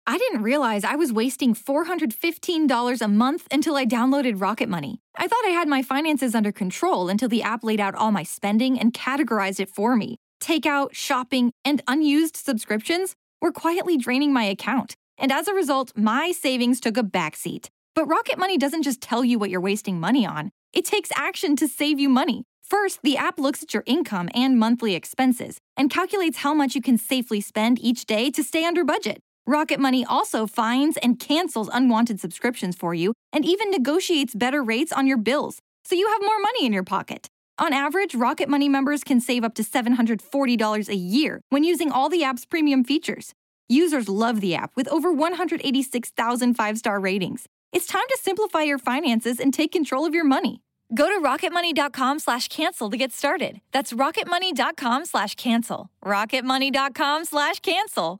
I didn't realize I was wasting $415 a month until I downloaded Rocket Money. I thought I had my finances under control until the app laid out all my spending and categorized it for me. Takeout, shopping, and unused subscriptions were quietly draining my account. And as a result, my savings took a backseat. But Rocket Money doesn't just tell you what you're wasting money on. It takes action to save you money. First, the app looks at your income and monthly expenses and calculates how much you can safely spend each day to stay under budget. Rocket Money also finds and cancels unwanted subscriptions for you and even negotiates better rates on your bills, so you have more money in your pocket. On average, Rocket Money members can save up to $740 a year when using all the app's premium features. Users love the app with over 186,000 five-star ratings. It's time to simplify your finances and take control of your money. Go to rocketmoney.com/cancel to get started. That's rocketmoney.com/cancel. rocketmoney.com/cancel.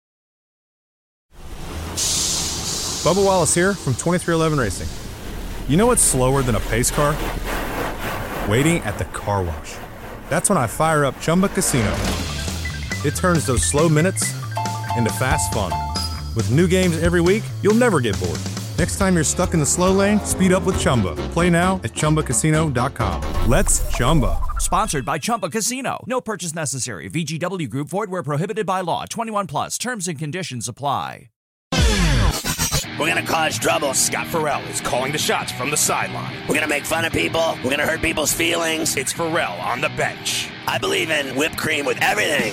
Bubba Wallace here from 2311 Racing. You know what's slower than a pace car? Waiting at the car wash. That's when I fire up Chumba Casino. It turns those slow minutes into fast fun. With new games every week, you'll never get bored. Next time you're stuck in the slow lane, speed up with Chumba. Play now at ChumbaCasino.com. Let's Chumba. Sponsored by Chumba Casino. No purchase necessary. VGW Group. Void where prohibited by law. 21 plus. Terms and conditions apply. We're gonna cause trouble. Scott Farrell is calling the shots from the sideline. We're gonna make fun of people. We're gonna hurt people's feelings. It's Farrell on the bench. I believe in whipped cream with everything.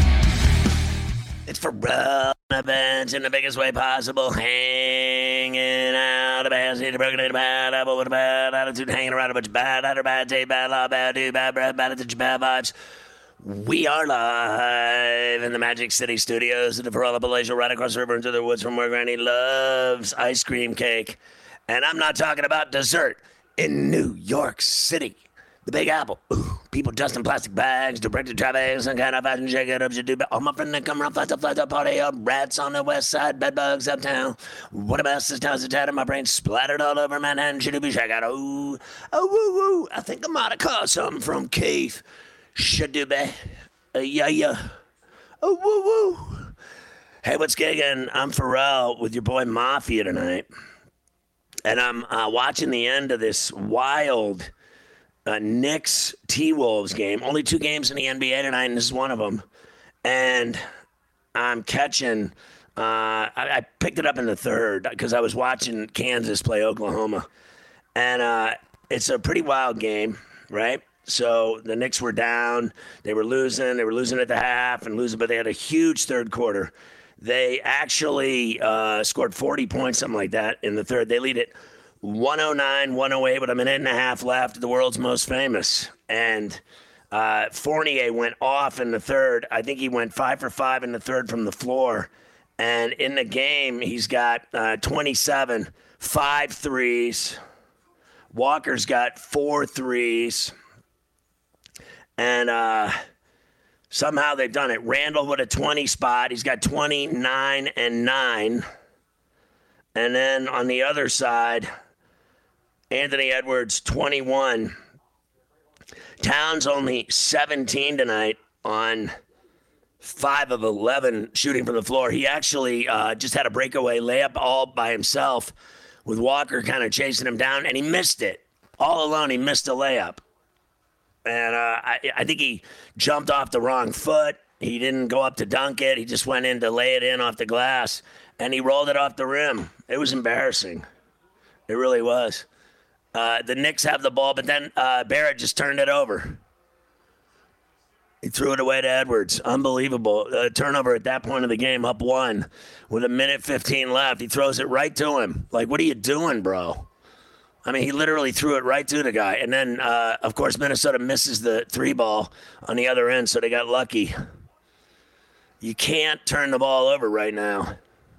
It's Farrell on the bench in the biggest way possible. Hanging out of bad seat, broken in a bad apple with a bad attitude, hanging around a bunch of bad attitude, bad taste, bad law, bad dude, bad breath, bad attitude, bad vibes. We are live in the Magic City Studios at the Farrell Palatial, right across the river into the woods from where Granny loves ice cream cake. And I'm not talking about dessert in New York City. The Big Apple. Ooh, people dressed in plastic bags, directed traffic, some kind of fashion shake it up, should do. All my friends that come around, flat up, party up, rats on the west side, bedbugs uptown. What a mess this town's a tat, and my brain splattered all over Manhattan, should be shake out. Ooh, woo, I think I might have caught something from Keith. Should do, yeah. Woo. Hey, what's giggin'? I'm Farrell with your boy Mafia tonight. And I'm watching the end of this wild Knicks T-Wolves game. Only 2 games in the NBA tonight, and this is one of them. And I'm catching, I picked it up in the third because I was watching Kansas play Oklahoma. And it's a pretty wild game, right? So the Knicks were down. They were losing at the half and losing, but they had a huge third quarter. They actually scored 40 points, something like that, in the third. They lead it 109-108 with a minute and a half left. The world's most famous. And Fournier went off in the third. I think he went 5 for 5 in the third from the floor. And in the game, he's got 27, 5 threes. Walker's got 4 threes. And somehow they've done it. Randall with a 20 spot. He's got 29 and 9. And then on the other side, Anthony Edwards, 21. Towns only 17 tonight on 5 of 11 shooting from the floor. He actually just had a breakaway layup all by himself with Walker kind of chasing him down, and he missed it. All alone, he missed a layup. And I think he jumped off the wrong foot. He didn't go up to dunk it. He just went in to lay it in off the glass, and he rolled it off the rim. It was embarrassing. It really was. The Knicks have the ball, but then Barrett just turned it over. He threw it away to Edwards. Unbelievable. Turnover at that point of the game, up 1 with a minute 15 left. He throws it right to him. Like, what are you doing, bro? I mean, he literally threw it right to the guy. And then, of course, Minnesota misses the 3 ball on the other end, so they got lucky. You can't turn the ball over right now.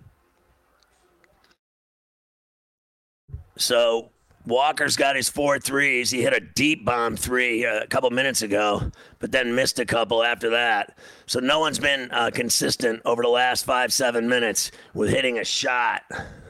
So Walker's got his 4 threes. He hit a deep bomb 3 a couple minutes ago, but then missed a couple after that. So no one's been consistent over the last 5-7 minutes with hitting a shot.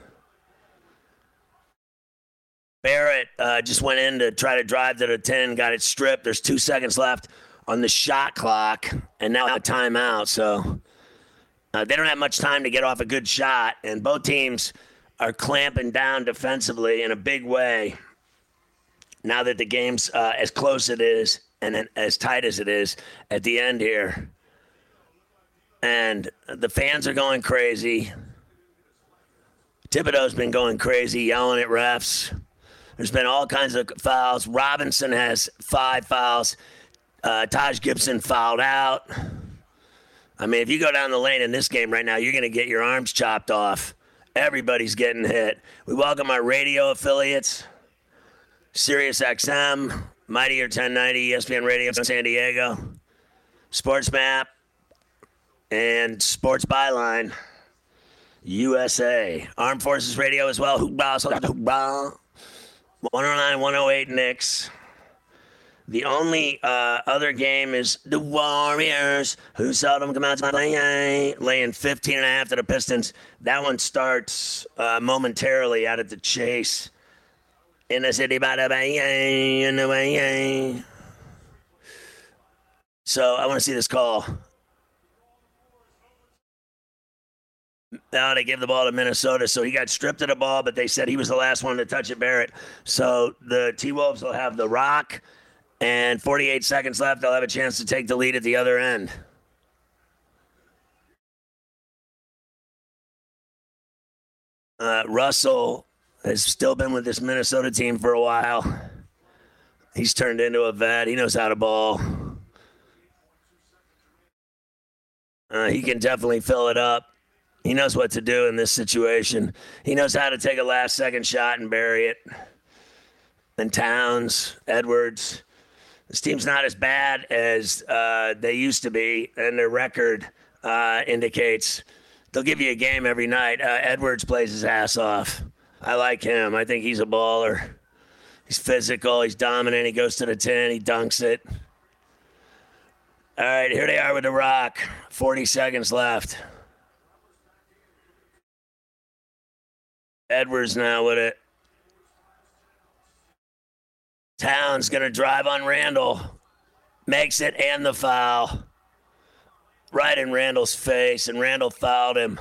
Barrett just went in to try to drive to the 10, got it stripped. There's 2 seconds left on the shot clock, and now a timeout. So They don't have much time to get off a good shot, and both teams are clamping down defensively in a big way now that the game's as close it is and as tight as it is at the end here. And the fans are going crazy. Thibodeau's been going crazy, yelling at refs. There's been all kinds of fouls. Robinson has 5 fouls. Taj Gibson fouled out. I mean, if you go down the lane in this game right now, you're going to get your arms chopped off. Everybody's getting hit. We welcome our radio affiliates. Sirius XM, Mightier 1090, ESPN Radio from San Diego, Sports Map, and Sports Byline, USA. Armed Forces Radio as well. Hoopball, 109, 108 Knicks. The only other game is the Warriors, who seldom come out to play, laying 15.5 to the Pistons. That one starts momentarily out at the Chase in the city by the bay, in the way. So I want to see this call. Now they give the ball to Minnesota, so he got stripped of the ball, but they said he was the last one to touch it, Barrett. So the T-Wolves will have the rock, and 48 seconds left. They'll have a chance to take the lead at the other end. Russell has still been with this Minnesota team for a while. He's turned into a vet. He knows how to ball. He can definitely fill it up. He knows what to do in this situation. He knows how to take a last-second shot and bury it. And Towns, Edwards. This team's not as bad as they used to be, and their record indicates they'll give you a game every night. Edwards plays his ass off. I like him. I think he's a baller. He's physical. He's dominant. He goes to the 10. He dunks it. All right, here they are with the rock. 40 seconds left. Edwards now with it. Towns going to drive on Randall. Makes it and the foul. Right in Randall's face, and Randall fouled him.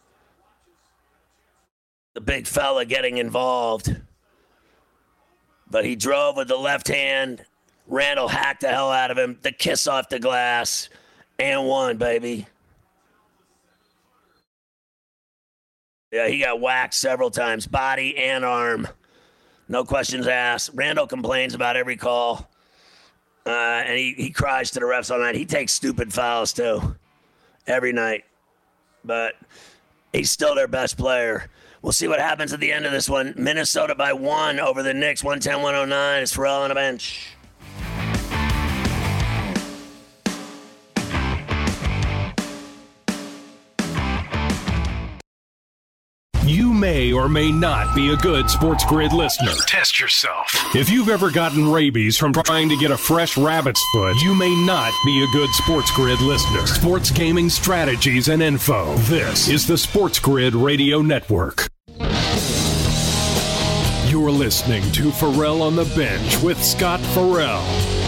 The big fella getting involved. But he drove with the left hand. Randall hacked the hell out of him. The kiss off the glass. And one, baby. Yeah, he got whacked several times. Body and arm. No questions asked. Randall complains about every call. And he cries to the refs all night. He takes stupid fouls, too. Every night. But he's still their best player. We'll see what happens at the end of this one. Minnesota by 1 over the Knicks. 110-109. It's Pharrell on the bench. You may or may not be a good Sports Grid listener. Test yourself. If you've ever gotten rabies from trying to get a fresh rabbit's foot, you may not be a good Sports Grid listener. Sports gaming strategies and info. This is the Sports Grid Radio Network. You're listening to Pharrell on the Bench with Scott Farrell.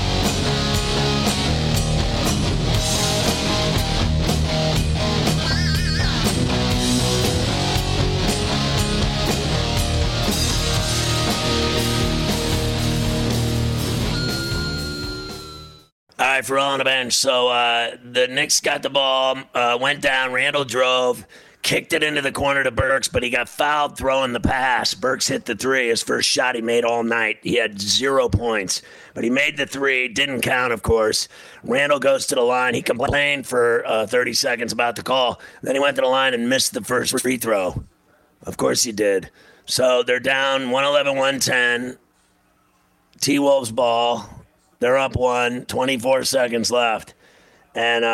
All right, Pharrell on the bench. So the Knicks got the ball, went down. Randall drove, kicked it into the corner to Burks, but he got fouled throwing the pass. Burks hit the three, his first shot he made all night. He had 0 points, but he made the three. Didn't count, of course. Randall goes to the line. He complained for 30 seconds about the call. Then he went to the line and missed the first free throw. Of course he did. So they're down 111-110. T-Wolves ball. They're up 1, 24 seconds left. And,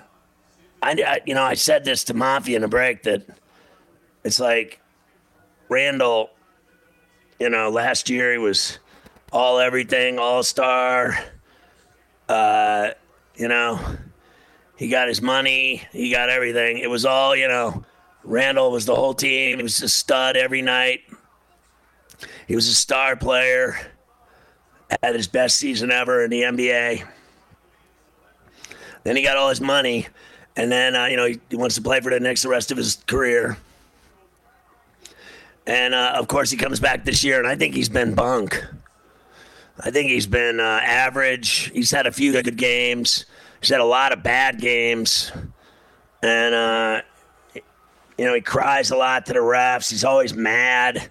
I said this to Mafia in a break that it's like Randall, last year he was all everything, all-star. He got his money. He got everything. It was all, Randall was the whole team. He was a stud every night. He was a star player. Had his best season ever in the NBA. Then he got all his money, And then, he wants to play for the Knicks the rest of his career. And, of course, he comes back this year, and I think he's been bunk. I think he's been average. He's had a few good games. He's had a lot of bad games. And, he cries a lot to the refs. He's always mad.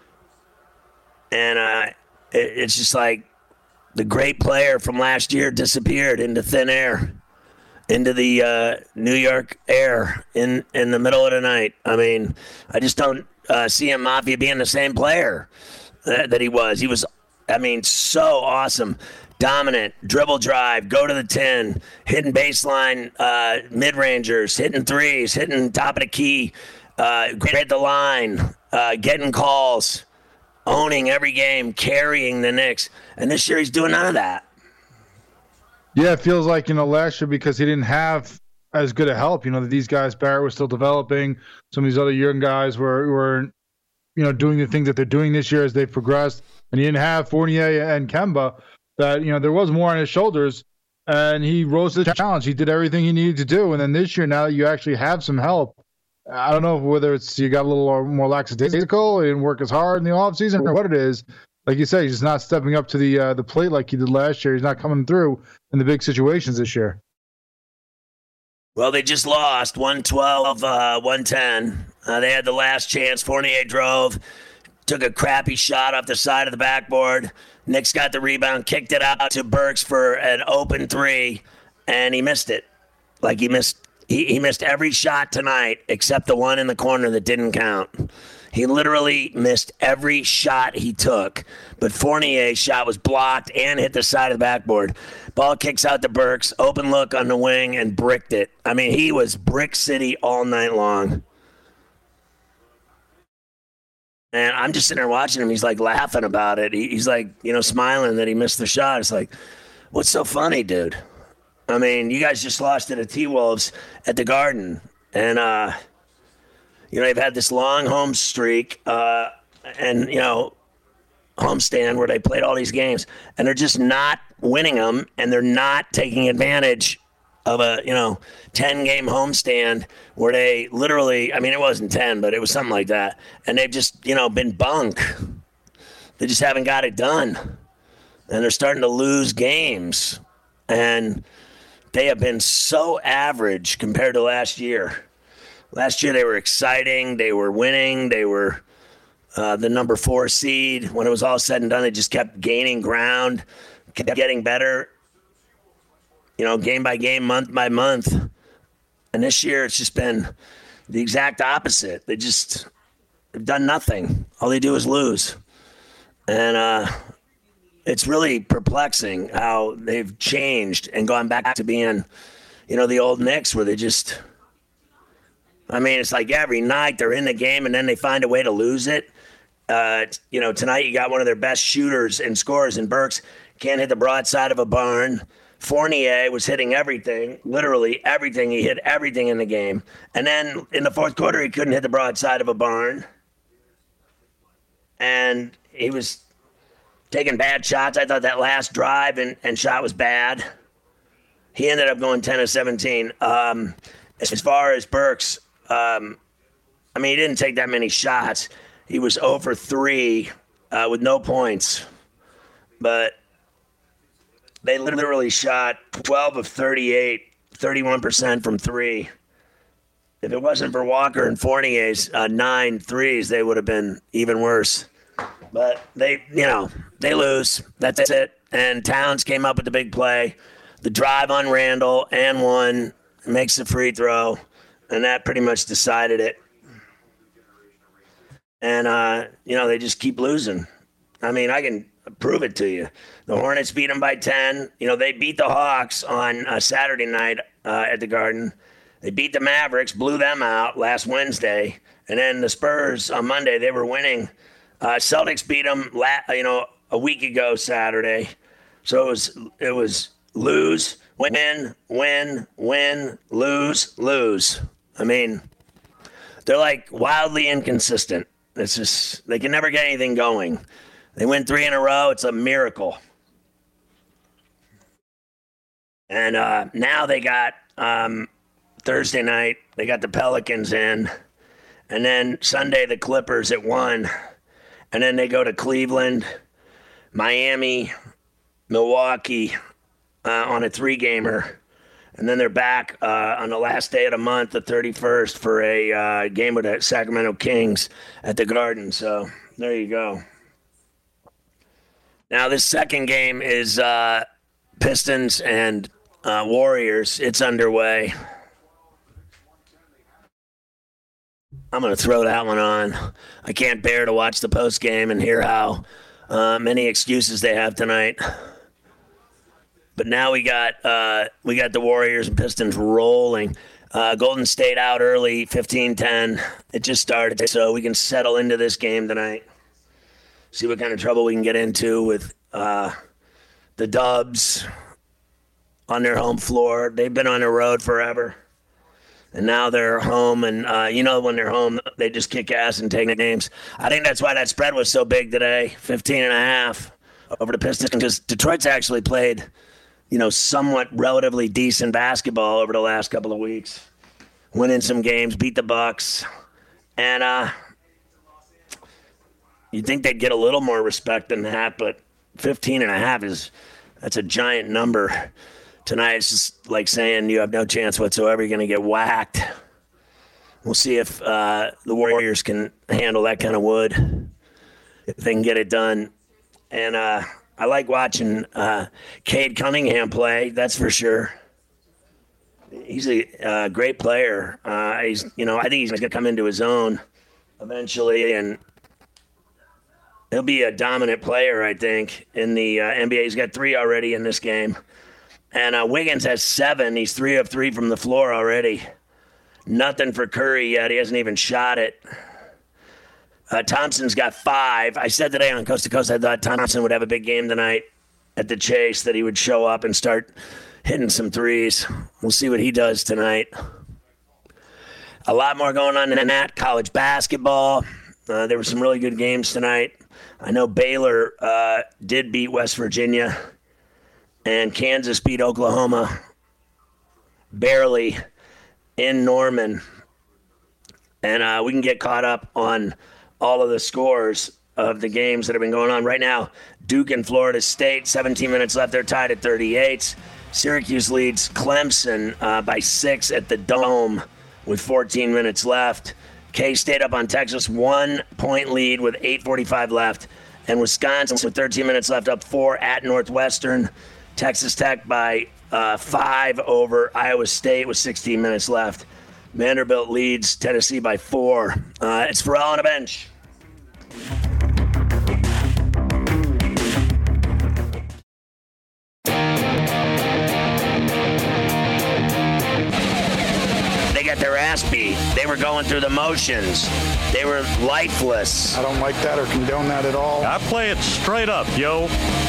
And it's just like the great player from last year disappeared into thin air, into the New York air in the middle of the night. I mean, I just don't see him Mafia being the same player that he was. He was, so awesome. Dominant, dribble drive, go to the 10, hitting baseline mid-rangers, hitting threes, hitting top of the key, great at the line, getting calls, owning every game, carrying the Knicks. And this year he's doing none of that. Yeah, it feels like, last year because he didn't have as good a help. These guys, Barrett was still developing. Some of these other young guys were doing the things that they're doing this year as they've progressed. And he didn't have Fournier and Kemba. That, there was more on his shoulders, and he rose to the challenge. He did everything he needed to do. And then this year, now that you actually have some help, I don't know whether it's you got a little more lackadaisical, he didn't work as hard in the offseason, or what it is. Like you say, he's just not stepping up to the plate like he did last year. He's not coming through in the big situations this year. Well, they just lost 112, 110. They had the last chance. Fournier drove, took a crappy shot off the side of the backboard. Knicks got the rebound, kicked it out to Burks for an open three, and he missed it. Like he missed every shot tonight except the one in the corner that didn't count. He literally missed every shot he took, but Fournier's shot was blocked and hit the side of the backboard. Ball kicks out to Burks, open look on the wing, and bricked it. I mean, he was brick city all night long. And I'm just sitting there watching him. He's like laughing about it. He's like, smiling that he missed the shot. It's like, what's so funny, dude? I mean, you guys just lost to the T-Wolves at the Garden. And, they've had this long home streak and homestand where they played all these games. And they're just not winning them, and they're not taking advantage of a 10-game homestand where they literally, it wasn't 10, but it was something like that, and they've just been bunk. They just haven't got it done, and they're starting to lose games, and they have been so average compared to last year. Last year they were exciting, they were winning, they were the number 4 seed. When it was all said and done, they just kept gaining ground, kept getting better. Game by game, month by month. And this year, it's just been the exact opposite. They've done nothing. All they do is lose. And it's really perplexing how they've changed and gone back to being, the old Knicks where they just, it's like every night they're in the game and then they find a way to lose it. Tonight you got one of their best shooters and scorers in Burks. Can't hit the broadside of a barn. Fournier was hitting everything, literally everything. He hit everything in the game. And then in the fourth quarter, he couldn't hit the broadside of a barn. And he was taking bad shots. I thought that last drive and shot was bad. He ended up going 10 of 17. As far as Burks, he didn't take that many shots. He was 0 for 3 with no points. But they literally shot 12 of 38, 31% from 3. If it wasn't for Walker and Fournier's 9 threes, they would have been even worse. But they lose. That's it. And Towns came up with the big play. The drive on Randall and one, makes the free throw, and that pretty much decided it. And, they just keep losing. I can prove it to you. The Hornets beat them by 10. They beat the Hawks on Saturday night at the Garden. They beat the Mavericks, blew them out last Wednesday. And then the Spurs on Monday, they were winning. Celtics beat them, a week ago Saturday. So it was lose, win, win, win, lose, lose. They're like wildly inconsistent. It's just, they can never get anything going. They win 3 in a row. It's a miracle. And now they got Thursday night, they got the Pelicans in. And then Sunday, the Clippers at 1. And then they go to Cleveland, Miami, Milwaukee on a 3-gamer. And then they're back on the last day of the month, the 31st, for a game with the Sacramento Kings at the Garden. So there you go. Now, this second game is Pistons and Warriors. It's underway. I'm going to throw that one on. I can't bear to watch the post game and hear how many excuses they have tonight. But now we got the Warriors and Pistons rolling. Golden State out early, 15-10. It just started, so we can settle into this game tonight. See what kind of trouble we can get into with the Dubs on their home floor. They've been on the road forever. And now they're home, and when they're home, they just kick ass and take names. I think that's why that spread was so big today, 15.5 over the Pistons, because Detroit's actually played, somewhat relatively decent basketball over the last couple of weeks. Winning some games, beat the Bucks, and you'd think they'd get a little more respect than that, but 15.5 that's a giant number. Tonight, it's just like saying you have no chance whatsoever. You're going to get whacked. We'll see if the Warriors can handle that kind of wood, if they can get it done. And I like watching Cade Cunningham play, that's for sure. He's a great player. I think he's going to come into his own eventually, and he'll be a dominant player, I think, in the NBA. He's got 3 already in this game. And Wiggins has 7. He's 3 of 3 from the floor already. Nothing for Curry yet. He hasn't even shot it. Thompson's got 5. I said today on Coast to Coast I thought Thompson would have a big game tonight at the Chase, that he would show up and start hitting some threes. We'll see what he does tonight. A lot more going on than that. College basketball. There were some really good games tonight. I know Baylor did beat West Virginia. And Kansas beat Oklahoma barely in Norman. And we can get caught up on all of the scores of the games that have been going on. Right now, Duke and Florida State, 17 minutes left. They're tied at 38. Syracuse leads Clemson by 6 at the Dome with 14 minutes left. K-State up on Texas, 1-point lead with 8:45 left. And Wisconsin with 13 minutes left up 4 at Northwestern. Texas Tech by 5 over Iowa State with 16 minutes left. Vanderbilt leads Tennessee by 4. It's Pharrell on a bench. They got their ass beat. They were going through the motions. They were lifeless. I don't like that or condone that at all. I play it straight up, yo.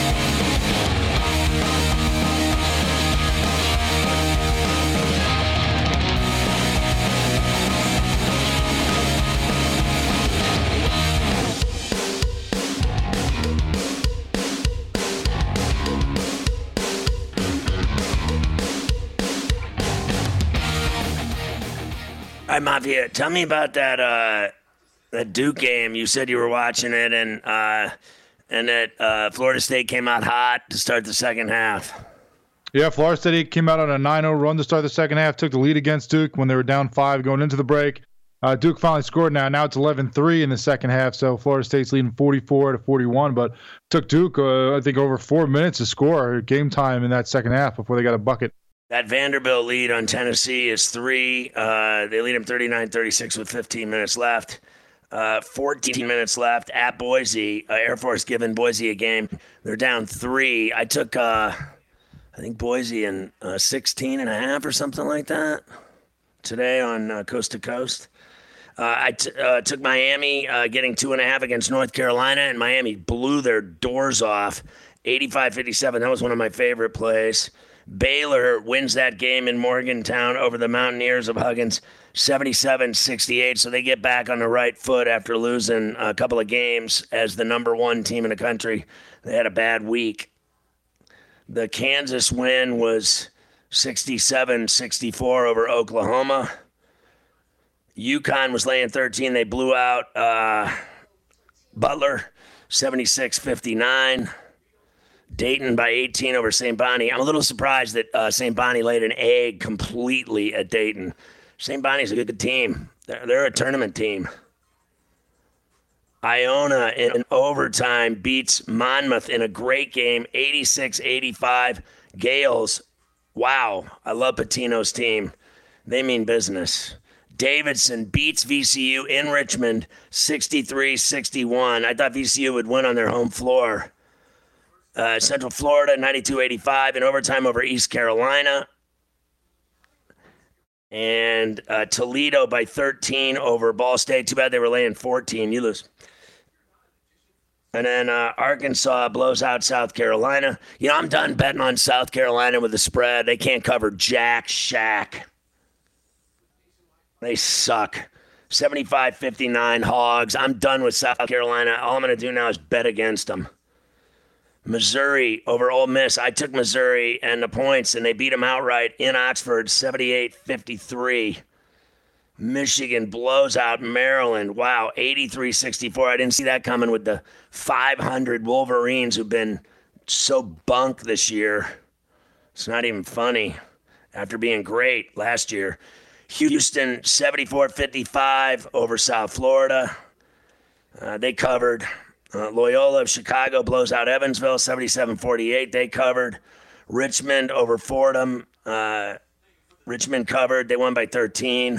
All right, Mafia, tell me about that Duke game. You said you were watching it, and that Florida State came out hot to start the second half. Yeah, Florida State came out on a 9-0 run to start the second half, took the lead against Duke when they were down 5 going into the break. Duke finally scored now. Now it's 11-3 in the second half, so Florida State's leading 44-41, but took Duke, I think, over 4 minutes to score game time in that second half before they got a bucket. That Vanderbilt lead on Tennessee is 3. They lead them 39-36 with 15 minutes left. 14 minutes left at Boise. Air Force giving Boise a game. They're down 3. I took, I think, Boise in 16.5 or something like that today on Coast to Coast. I took Miami getting 2.5 against North Carolina, and Miami blew their doors off, 85-57. That was one of my favorite plays. Baylor wins that game in Morgantown over the Mountaineers of Huggins, 77-68. So they get back on the right foot after losing a couple of games as the number 1 team in the country. They had a bad week. The Kansas win was 67-64 over Oklahoma. UConn was laying 13. They blew out Butler, 76-59. Dayton by 18 over St. Bonnie. I'm a little surprised that St. Bonnie laid an egg completely at Dayton. St. Bonnie's a good team. They're a tournament team. Iona in overtime beats Monmouth in a great game, 86-85. Gales, wow, I love Patino's team. They mean business. Davidson beats VCU in Richmond, 63-61. I thought VCU would win on their home floor. Central Florida, 92-85 in overtime over East Carolina. And Toledo by 13 over Ball State. Too bad they were laying 14. You lose. And then Arkansas blows out South Carolina. You know, I'm done betting on South Carolina with the spread. They can't cover jack shack. They suck. 75-59 Hogs. I'm done with South Carolina. All I'm going to do now is bet against them. Missouri over Ole Miss. I took Missouri and the points, and they beat them outright in Oxford, 78-53. Michigan blows out Maryland. Wow, 83-64. I didn't see that coming with the 500 Wolverines who've been so bunk this year. It's not even funny after being great last year. Houston, 74-55 over South Florida. They covered. Loyola of Chicago blows out Evansville, 77-48. They covered. Richmond over Fordham. Richmond covered. They won by 13.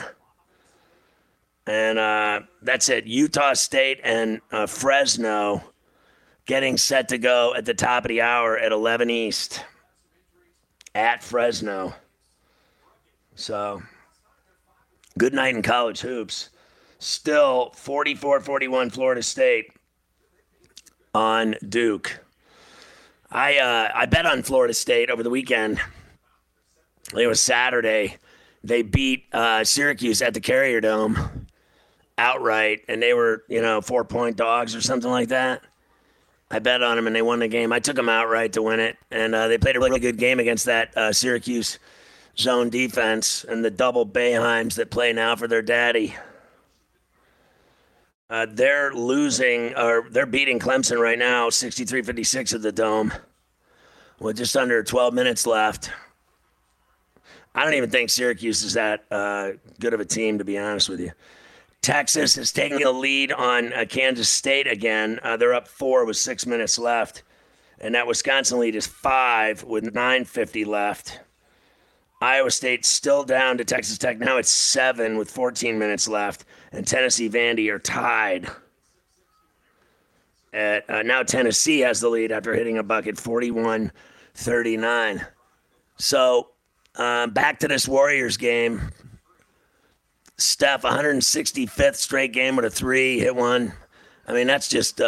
And that's it. Utah State and Fresno getting set to go at the top of the hour at 11 East at Fresno. So, good night in college hoops. Still 44-41 Florida State on Duke. I bet on Florida State over the weekend. It was Saturday. They beat Syracuse at the Carrier Dome outright, and they were, 4-point dogs or something like that. I bet on them, and they won the game. I took them outright to win it, and they played a really good game against that Syracuse zone defense and the double Boeheims that play now for their daddy. They're beating Clemson right now, 63-56 at the Dome, with just under 12 minutes left. I don't even think Syracuse is that good of a team, to be honest with you. Texas is taking the lead on Kansas State again. They're up 4 with 6 minutes left. And that Wisconsin lead is 5 with 9:50 left. Iowa State still down to Texas Tech. Now it's 7 with 14 minutes left. And Tennessee Vandy are tied. Now Tennessee has the lead after hitting a bucket, 41-39. So back to this Warriors game. Steph, 165th straight game with a 3, hit one. I mean, that's just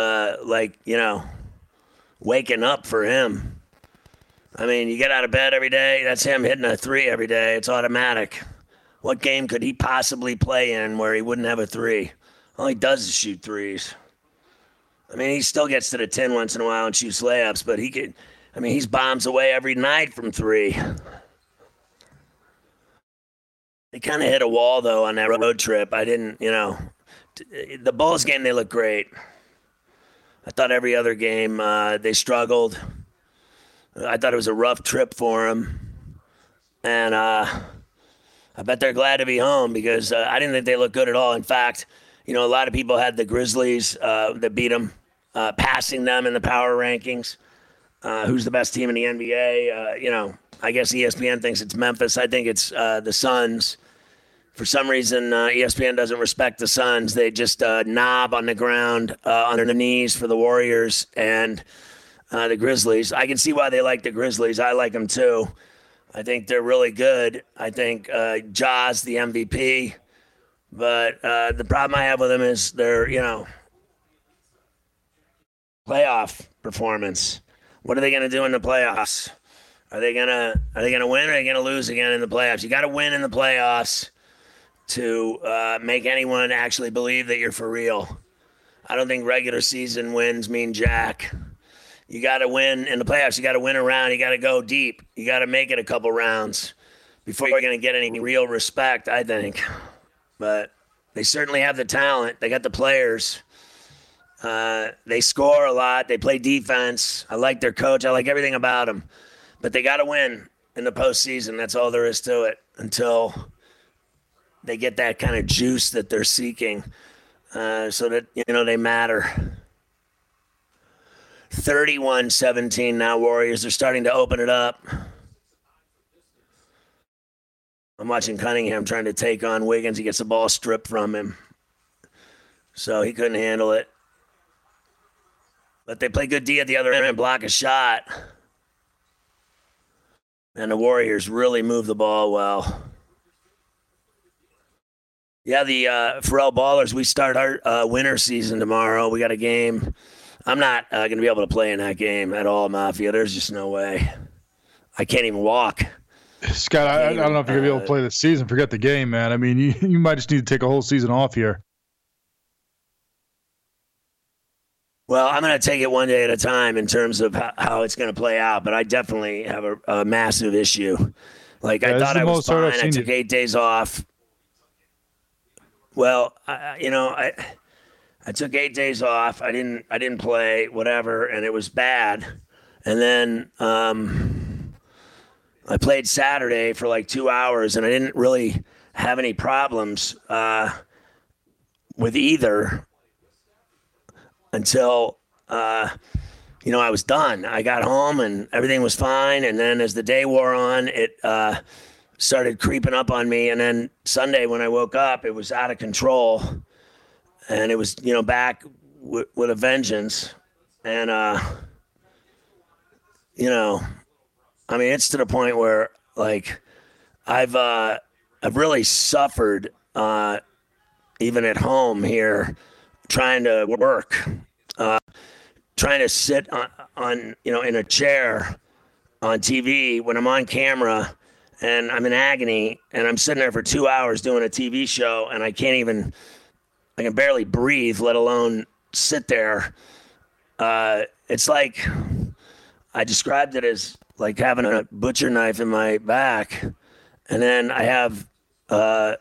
waking up for him. I mean, you get out of bed every day, that's him hitting a 3 every day. It's automatic. What game could he possibly play in where he wouldn't have a 3? All he does is shoot 3s. I mean, he still gets to the 10 once in a while and shoots layups, but he's bombs away every night from 3. They kind of hit a wall, though, on that road trip. I didn't, the Bulls game, they look great. I thought every other game they struggled. I thought it was a rough trip for them. And I bet they're glad to be home because I didn't think they looked good at all. In fact, a lot of people had the Grizzlies that beat them, passing them in the power rankings. Who's the best team in the NBA? I guess ESPN thinks it's Memphis. I think it's the Suns. For some reason, ESPN doesn't respect the Suns. They just knob on the ground, on their knees for the Warriors and the Grizzlies. I can see why they like the Grizzlies. I like them too. I think they're really good. I think Ja's the MVP. But the problem I have with them is their, playoff performance. What are they going to do in the playoffs? Are they gonna win or are they gonna lose again in the playoffs? You got to win in the playoffs to make anyone actually believe that you're for real. I don't think regular season wins mean jack. You got to win in the playoffs. You got to win a round. You got to go deep. You got to make it a couple rounds before you're going to get any real respect, I think. But they certainly have the talent. They got the players. They score a lot. They play defense. I like their coach. I like everything about them. But they got to win in the postseason. That's all there is to it until they get that kind of juice that they're seeking, so that, they matter. 31-17 now, Warriors. They're starting to open it up. I'm watching Cunningham trying to take on Wiggins. He gets the ball stripped from him, so he couldn't handle it. But they play good D at the other end and block a shot. And the Warriors really move the ball well. Yeah, the Pharrell Ballers, we start our winter season tomorrow. We got a game. I'm not going to be able to play in that game at all, Mafia. There's just no way. I can't even walk. Scott, I don't know if you're going to be able to play this season. Forget the game, man. I mean, you might just need to take a whole season off here. Well, I'm going to take it one day at a time in terms of how it's going to play out, but I definitely have a massive issue. Like, I thought I was fine. I took 8 days off. Well, I took 8 days off. I didn't play, whatever, and it was bad. And then I played Saturday for like 2 hours, and I didn't really have any problems with either until, I was done. I got home, and everything was fine. And then as the day wore on, it started creeping up on me. And then Sunday when I woke up, it was out of control. And it was, back with a vengeance. And, it's to the point where, like, I've really suffered, even at home here, trying to work, trying to sit on in a chair on TV when I'm on camera and I'm in agony and I'm sitting there for 2 hours doing a TV show and I can barely breathe, let alone sit there. It's like, I described it as like having a butcher knife in my back. And then I have, a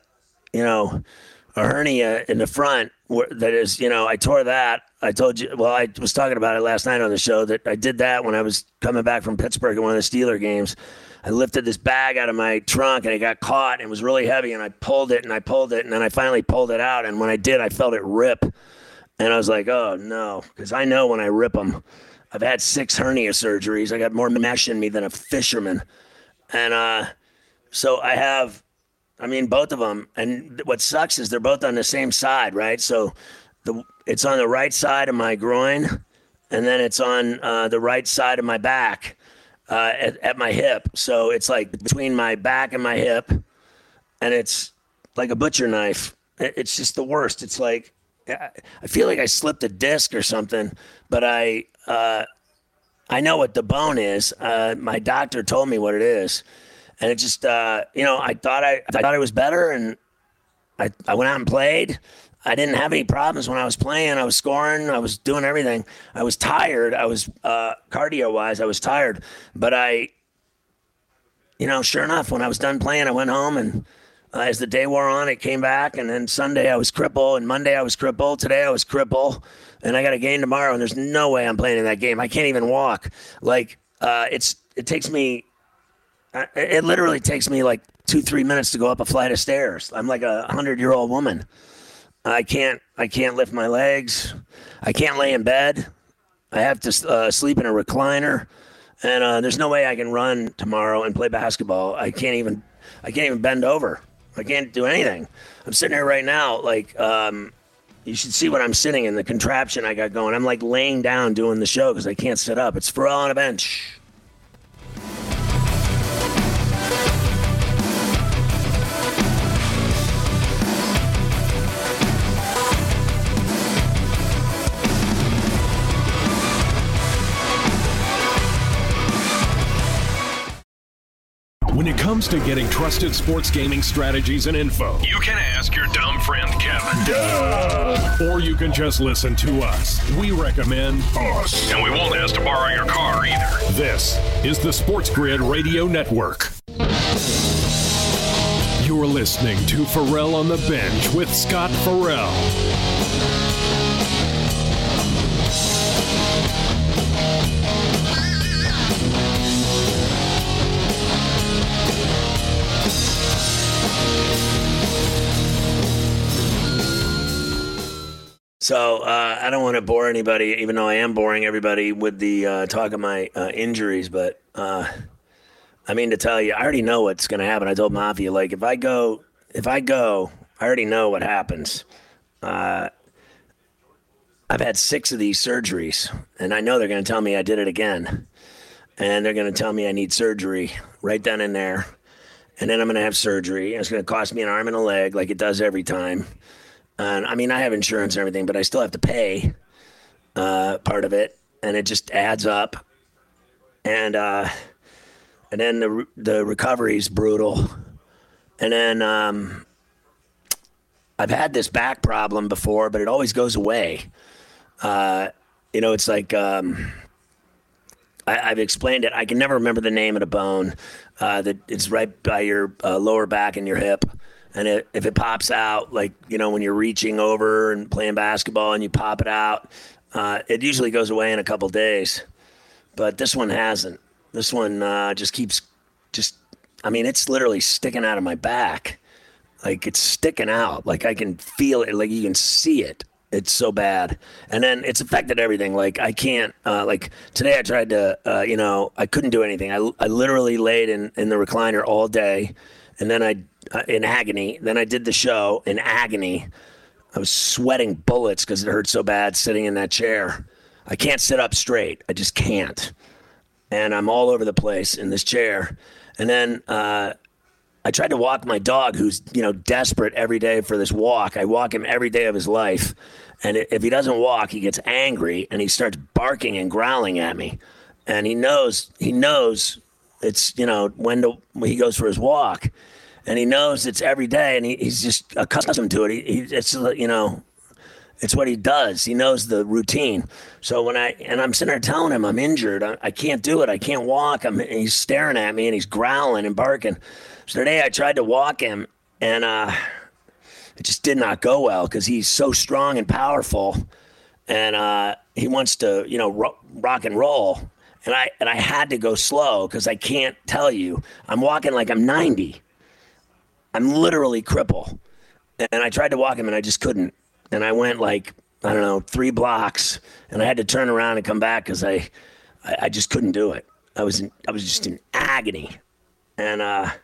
hernia in the front that is, I tore that. I told you, well, I was talking about it last night on the show that I did that when I was coming back from Pittsburgh at one of the Steeler games. I lifted this bag out of my trunk and it got caught and it was really heavy and I pulled it and then I finally pulled it out. And when I did, I felt it rip. And I was like, oh no, because I know when I rip them, I've had 6 hernia surgeries. I got more mesh in me than a fisherman. And so I have, both of them. And what sucks is they're both on the same side, right? So it's on the right side of my groin, and then it's on the right side of my back at my hip. So it's like between my back and my hip, and it's like a butcher knife. It's just the worst. It's like I feel like I slipped a disc or something, but I know what the bone is. My doctor told me what it is. And it just, I thought I was better, and I went out and played. I didn't have any problems when I was playing. I was scoring. I was doing everything. I was tired. I was, cardio-wise, I was tired. But sure enough, when I was done playing, I went home, and as the day wore on, it came back. And then Sunday I was crippled, and Monday I was crippled. Today I was crippled, and I got a game tomorrow, and there's no way I'm playing in that game. I can't even walk. Like, it takes me... It literally takes me like 2-3 minutes to go up a flight of stairs. I'm like a 100-year-old woman. I can't lift my legs. I can't lay in bed. I have to sleep in a recliner. And there's no way I can run tomorrow and play basketball. I can't even bend over. I can't do anything. I'm sitting here right now, like, you should see what I'm sitting in, the contraption I got going. I'm like laying down doing the show because I can't sit up. It's Pharrell on a bench. When it comes to getting trusted sports gaming strategies and info, You can ask your dumb friend Kevin. duh, or you can just listen to us. We recommend us. And we won't ask to borrow your car either. This is the Sports Grid Radio Network. You're listening to Farrell on the Bench with Scott Farrell. So I don't want to bore anybody, even though I am boring everybody with the talk of my injuries. But I mean to tell you, I already know what's going to happen. I told Mafia, like, if I go, I already know what happens. I've had 6 of these surgeries, and I know they're going to tell me I did it again. And they're going to tell me I need surgery right then and there. And then I'm going to have surgery. And it's going to cost me an arm and a leg like it does every time. And I mean, I have insurance and everything, but I still have to pay part of it. And it just adds up. And then the recovery is brutal. And then I've had this back problem before, but it always goes away. It's like I've explained it. I can never remember the name of the bone that it's right by your lower back and your hip. And if it pops out, like, when you're reaching over and playing basketball and you pop it out, it usually goes away in a couple days. But this one hasn't. This one it's literally sticking out of my back. Like, it's sticking out. Like, I can feel it. Like, you can see it. It's so bad. And then it's affected everything. Like, I can't, like, today I tried to, I couldn't do anything. I literally laid in the recliner all day. And then in agony. Then I did the show in agony. I was sweating bullets because it hurt so bad sitting in that chair. I can't sit up straight. I just can't. And I'm all over the place in this chair. And then I tried to walk my dog, who's, desperate every day for this walk. I walk him every day of his life. And if he doesn't walk, he gets angry and he starts barking and growling at me. And he knows it's, when he goes for his walk. And he knows it's every day, and he's just accustomed to it. It's what he does. He knows the routine. So I'm sitting there telling him I'm injured. I can't do it. I can't walk. He's staring at me, and he's growling and barking. So today I tried to walk him, and it just did not go well because he's so strong and powerful, and he wants to, rock and roll. And I had to go slow because I can't tell you. I'm walking like I'm 90. I'm literally crippled. And I tried to walk him and I just couldn't. And I went 3 blocks, and I had to turn around and come back because I just couldn't do it. I was just in agony. And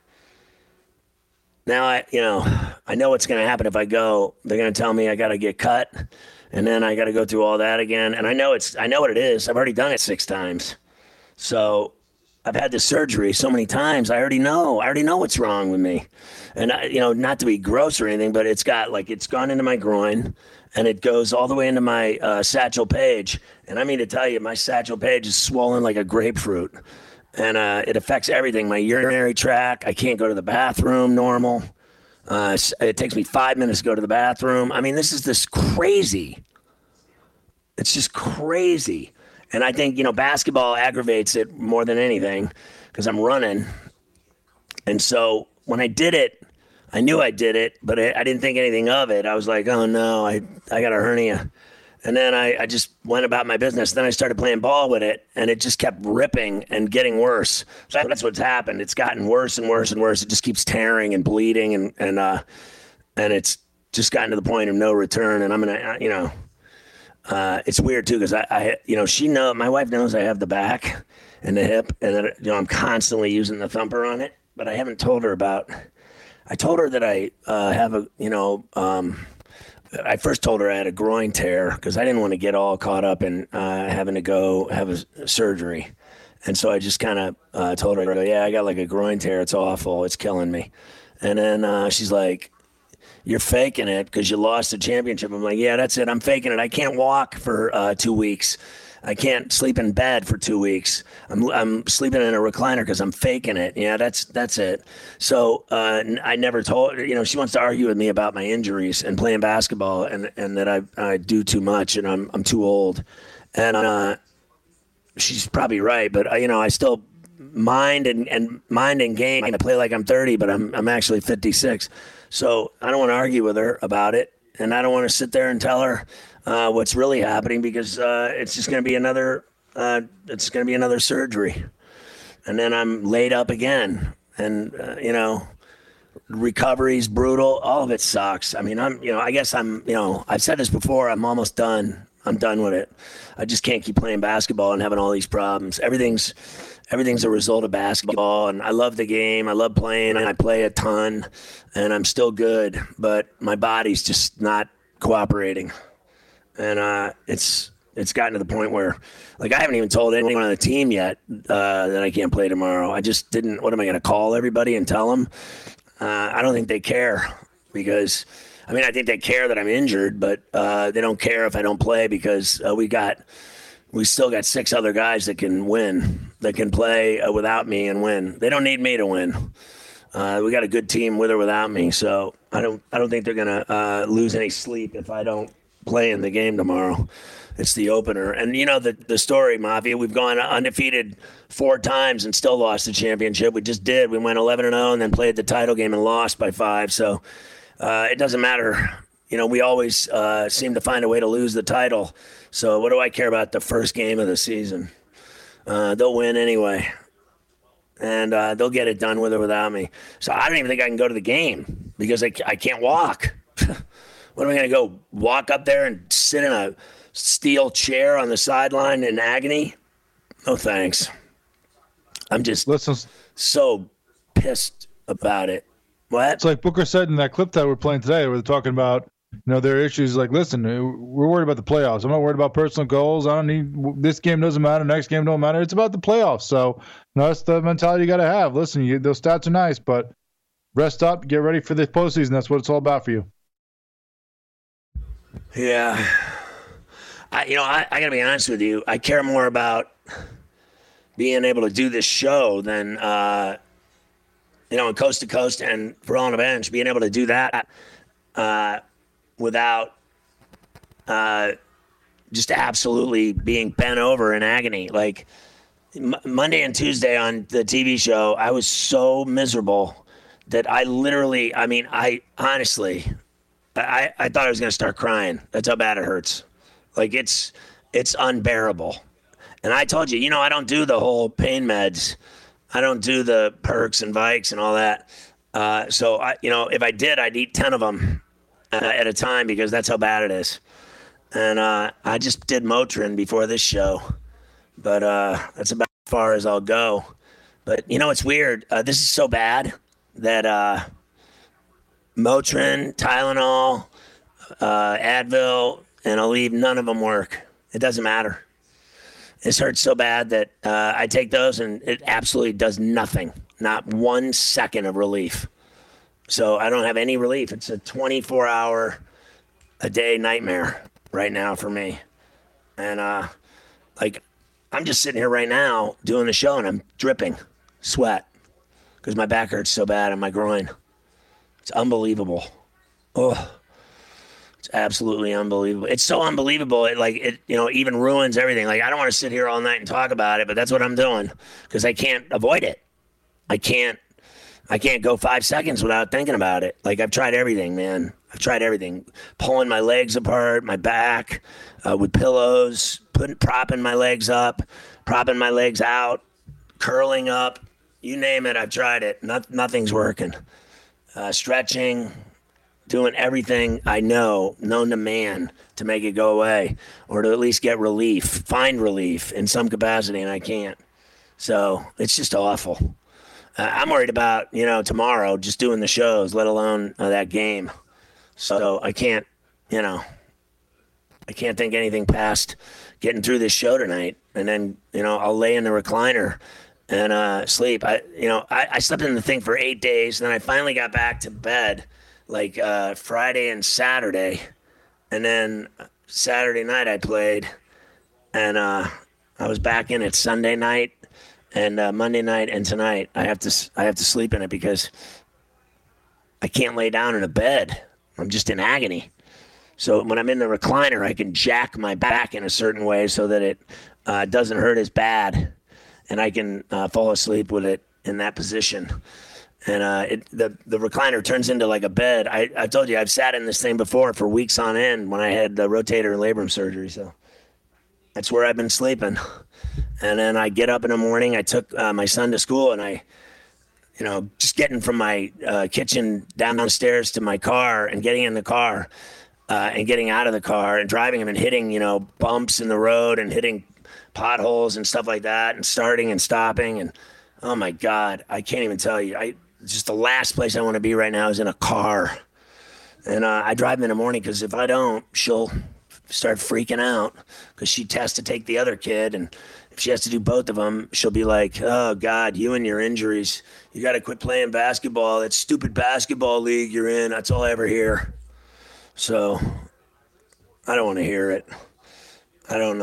now I know what's going to happen if I go. They're going to tell me I got to get cut, and then I got to go through all that again. And I know what it is. I've already done it 6 times. So I've had this surgery so many times. I already know what's wrong with me. And not to be gross or anything, but it's gone into my groin, and it goes all the way into my satchel page. And I mean to tell you, my satchel page is swollen like a grapefruit, and it affects everything. My urinary tract. I can't go to the bathroom normal. It takes me 5 minutes to go to the bathroom. I mean, this is crazy. It's just crazy. And I think, basketball aggravates it more than anything because I'm running. And so when I did it, I knew I did it, but I didn't think anything of it. I was like, oh, no, I got a hernia. And then I just went about my business. Then I started playing ball with it, and it just kept ripping and getting worse. So that's what's happened. It's gotten worse and worse and worse. It just keeps tearing and bleeding, and it's just gotten to the point of no return. And I'm going to, it's weird too, because my wife knows I have the back and the hip, and that, I'm constantly using the thumper on it, but I haven't told her I told her that I have I first told her I had a groin tear because I didn't want to get all caught up in having to go have a surgery. And so I just kind of told her, I got like a groin tear. It's awful. It's killing me. And then she's like, you're faking it because you lost the championship. I'm like, yeah, that's it. I'm faking it. I can't walk for 2 weeks. I can't sleep in bed for 2 weeks. I'm sleeping in a recliner because I'm faking it. Yeah, that's it. So I never told, she wants to argue with me about my injuries and playing basketball and that I do too much and I'm too old. And she's probably right, but I still mind and game. I play like I'm 30, but I'm actually 56. So I don't want to argue with her about it, and I don't want to sit there and tell her what's really happening because it's just going to be another surgery, and then I'm laid up again, and recovery's brutal. All of it sucks. I mean, I guess I've said this before. I'm almost done. I'm done with it. I just can't keep playing basketball and having all these problems. Everything's a result of basketball, and I love the game. I love playing, and I play a ton, and I'm still good, but my body's just not cooperating. And it's gotten to the point where, like, I haven't even told anyone on the team yet that I can't play tomorrow. I just didn't. What am I going to call everybody and tell them? I don't think they care because – I mean, I think they care that I'm injured, but they don't care if I don't play because we still got 6 other guys that can win, that can play without me and win. They don't need me to win. We got a good team with or without me, so I don't think they're gonna lose any sleep if I don't play in the game tomorrow. It's the opener, and the story, Mafia. We've gone undefeated 4 times and still lost the championship. We just did. We went 11-0 and then played the title game and lost by 5. So. It doesn't matter. We always seem to find a way to lose the title. So what do I care about the first game of the season? They'll win anyway. And they'll get it done with or without me. So I don't even think I can go to the game because I can't walk. What am I going to go walk up there and sit in a steel chair on the sideline in agony? No thanks. I'm just so pissed about it. What? It's like Booker said in that clip that we're playing today, where they're talking about, their issues. Like, listen, we're worried about the playoffs. I'm not worried about personal goals. I don't need this game doesn't matter. Next game don't matter. It's about the playoffs. So that's the mentality you got to have. Listen, those stats are nice, but rest up, get ready for the postseason. That's what it's all about for you. Yeah, I got to be honest with you. I care more about being able to do this show than. Coast to coast and for on the bench, being able to do that without just absolutely being bent over in agony. Like Monday and Tuesday on the TV show, I was so miserable that I honestly thought I was going to start crying. That's how bad it hurts. Like it's unbearable. And I told you, I don't do the whole pain meds. I don't do the Perks and Vikes and all that. So if I did, I'd eat 10 of them at a time because that's how bad it is. And I just did Motrin before this show, but that's about as far as I'll go. But it's weird. This is so bad that Motrin, Tylenol, Advil, and Aleve, none of them work. It doesn't matter. This hurts so bad that I take those and it absolutely does nothing. Not 1 second of relief. So I don't have any relief. It's a 24-hour-a-day nightmare right now for me. And I'm just sitting here right now doing the show and I'm dripping sweat because my back hurts so bad and my groin. It's unbelievable. Oh. It's absolutely unbelievable. It's so unbelievable. It even ruins everything. Like, I don't want to sit here all night and talk about it, but that's what I'm doing because I can't avoid it. I can't go 5 seconds without thinking about it. Like, I've tried everything, man. I've tried everything. Pulling my legs apart, my back, with pillows, propping my legs up, propping my legs out, curling up. You name it, I've tried it. Nothing's working. Stretching. Doing everything I know, known to man, to make it go away or to at least get relief, find relief in some capacity, and I can't. So it's just awful. I'm worried about, tomorrow just doing the shows, let alone that game. So I can't think anything past getting through this show tonight. And then, I'll lay in the recliner and sleep. I slept in the thing for 8 days, and then I finally got back to bed like Friday and Saturday, and then Saturday night I played, And I was back in it Sunday night and Monday night and tonight. I have to sleep in it because I can't lay down in a bed. I'm just in agony. So when I'm in the recliner, I can jack my back in a certain way so that it doesn't hurt as bad, and I can fall asleep with it in that position. And the recliner turns into like a bed. I told you I've sat in this thing before for weeks on end when I had the rotator and labrum surgery. So that's where I've been sleeping. And then I get up in the morning. I took my son to school, and I, just getting from my kitchen downstairs to my car and getting in the car and getting out of the car and driving him and hitting, bumps in the road and hitting potholes and stuff like that and starting and stopping. And oh my God, I can't even tell you. Just the last place I want to be right now is in a car. And I drive him in the morning because if I don't, she'll start freaking out because she has to take the other kid. And if she has to do both of them, she'll be like, oh God, you and your injuries. You got to quit playing basketball. That stupid basketball league you're in. That's all I ever hear. So I don't want to hear it. I don't,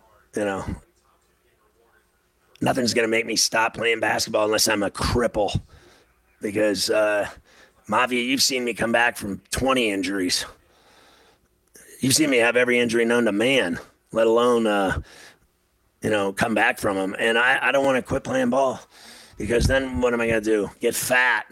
nothing's going to make me stop playing basketball unless I'm a cripple. Because, Mafia, you've seen me come back from 20 injuries. You've seen me have every injury known to man, let alone, come back from them. And I don't want to quit playing ball because then what am I going to do? Get fat.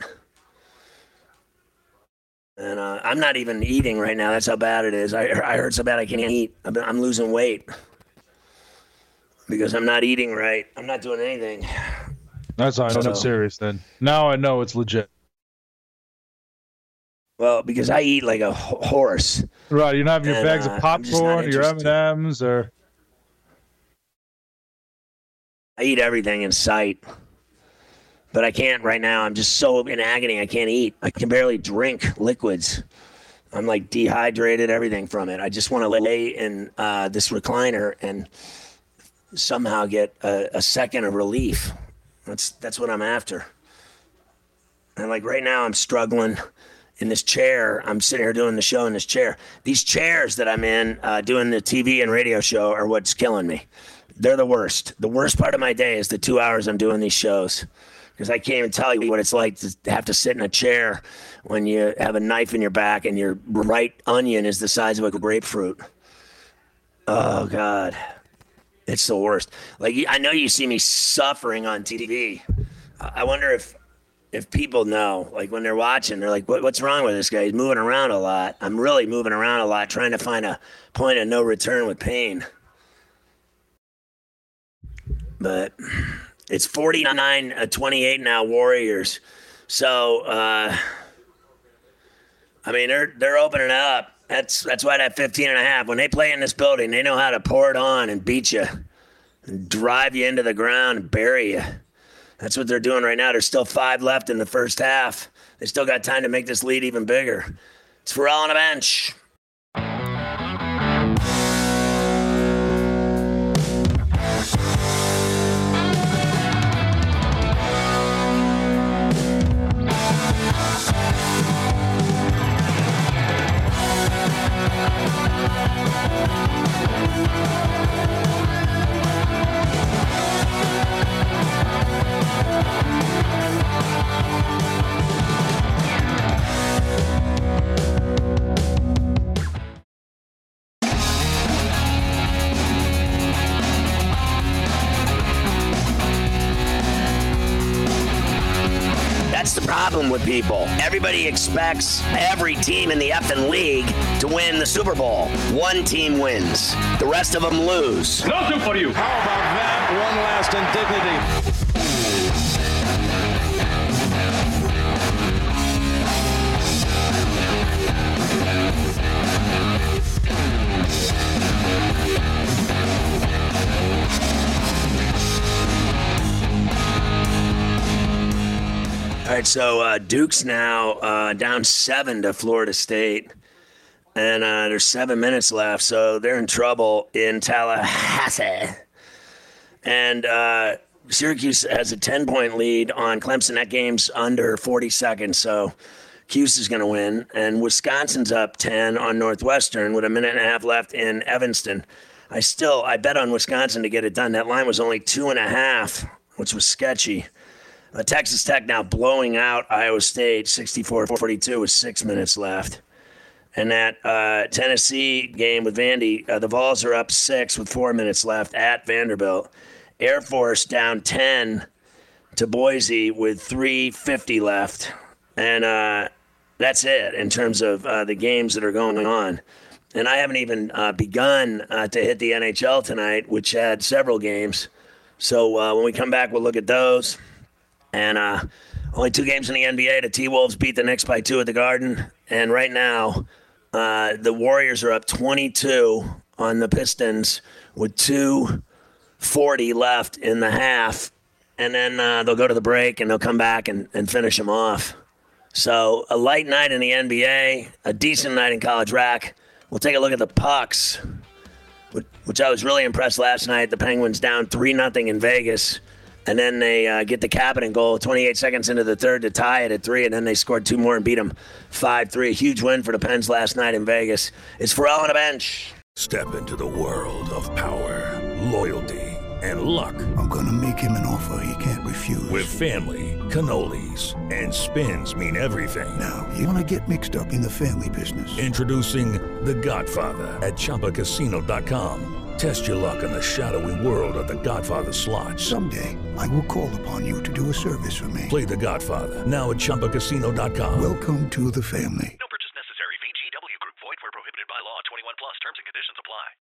And I'm not even eating right now. That's how bad it is. I heard so bad I can't eat. I'm losing weight because I'm not eating right. I'm not doing anything. That's how I know it's serious then. Now I know it's legit. Well, because I eat like a horse. Right, you're not having your bags of popcorn or your M&Ms or... I eat everything in sight. But I can't right now. I'm just so in agony. I can't eat. I can barely drink liquids. I'm like dehydrated, everything from it. I just want to lay in this recliner and somehow get a second of relief. That's what I'm after. And like right now I'm struggling in this chair. I'm sitting here doing the show in this chair. These chairs that I'm in doing the TV and radio show are what's killing me. They're the worst. The worst part of my day is the 2 hours I'm doing these shows. Because I can't even tell you what it's like to have to sit in a chair when you have a knife in your back and your right onion is the size of a grapefruit. Oh, God. It's the worst. Like, I know you see me suffering on TV. I wonder if people know, like when they're watching, they're like, what's wrong with this guy? He's moving around a lot. I'm really moving around a lot, trying to find a point of no return with pain. But it's 49-28 now, Warriors. So, I mean, they're opening up. That's why that 15.5. When they play in this building, they know how to pour it on and beat you and drive you into the ground and bury you. That's what they're doing right now. There's still 5 left in the first half. They still got time to make this lead even bigger. It's Pharrell on the bench. With people. Everybody expects every team in the effing league to win the Super Bowl. One team wins. The rest of them lose. Nothing for you. How about that? One last indignity. All right, so Duke's now down 7 to Florida State, and there's 7 minutes left, so they're in trouble in Tallahassee. And Syracuse has a 10-point lead on Clemson. That game's under 40 seconds, so Cuse is going to win. And Wisconsin's up 10 on Northwestern with a minute and a half left in Evanston. I bet on Wisconsin to get it done. That line was only 2.5, which was sketchy. Texas Tech now blowing out Iowa State 64-42 with 6 minutes left. And that Tennessee game with Vandy, the Vols are up 6 with 4 minutes left at Vanderbilt. Air Force down 10 to Boise with 3:50 left. And that's it in terms of the games that are going on. And I haven't even begun to hit the NHL tonight, which had several games. So when we come back, we'll look at those. And only 2 games in the NBA. The T-Wolves beat the Knicks by 2 at the Garden. And right now, the Warriors are up 22 on the Pistons with 2:40 left in the half. And then they'll go to the break, and they'll come back and finish them off. So a light night in the NBA, a decent night in college rack. We'll take a look at the pucks, which I was really impressed last night. The Penguins down 3-0 in Vegas. And then they get the Kapanen goal 28 seconds into the third to tie it at 3, and then they scored 2 more and beat them 5-3. A huge win for the Pens last night in Vegas. It's Ferrall on the bench. Step into the world of power, loyalty, and luck. I'm going to make him an offer he can't refuse. With family, cannolis, and spins mean everything. Now, you want to get mixed up in the family business. Introducing The Godfather at ChumbaCasino.com. Test your luck in the shadowy world of The Godfather slot. Someday, I will call upon you to do a service for me. Play The Godfather now at ChumbaCasino.com. Welcome to the family. No purchase necessary. VGW Group. Void where prohibited by law. 21 plus. Terms and conditions apply.